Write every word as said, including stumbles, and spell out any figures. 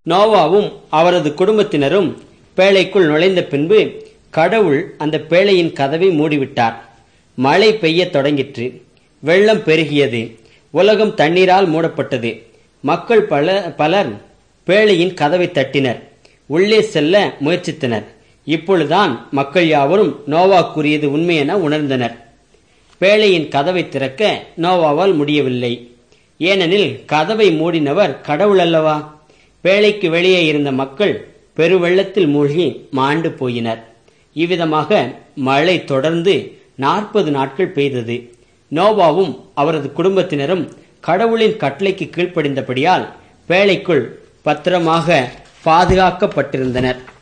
நோவாவும் அவரது குடும்பத்தினரும் பேழைக்குள் நுழைந்த பின்பு கடவுள் அந்த பேழையின் கதவை மூடிவிட்டார். மழை பெய்ய தொடங்கிற்று. வெள்ளம் பெருகியது. உலகம் தண்ணீரால் மூடப்பட்டது. மக்கள் பல பலர் பேழையின் கதவை தட்டினர். உள்ளே செல்ல முயற்சித்தனர். இப்பொழுதுதான் மக்கள் யாவரும் நோவா கூறியது உண்மை என உணர்ந்தனர். பேழையின் கதவை திறக்க நோவாவால் முடியவில்லை. ஏனெனில் கதவை மூடினவர் கடவுள் அல்லவா. பேழைக்கு வெளியே இருந்த மக்கள் பெருவெள்ளத்தில் மூழ்கி மாண்டு போயினர். இவ்விதமாக மழை தொடர்ந்து நாற்பது நாட்கள் பெய்தது. நோவாவும் அவரது குடும்பத்தினரும் கடவுளின் கட்டளைக்கு கீழ்ப்படிந்தபடியால் பேழைக்குள் பத்திரமாக பாதுகாக்கப்பட்டிருந்தனர்.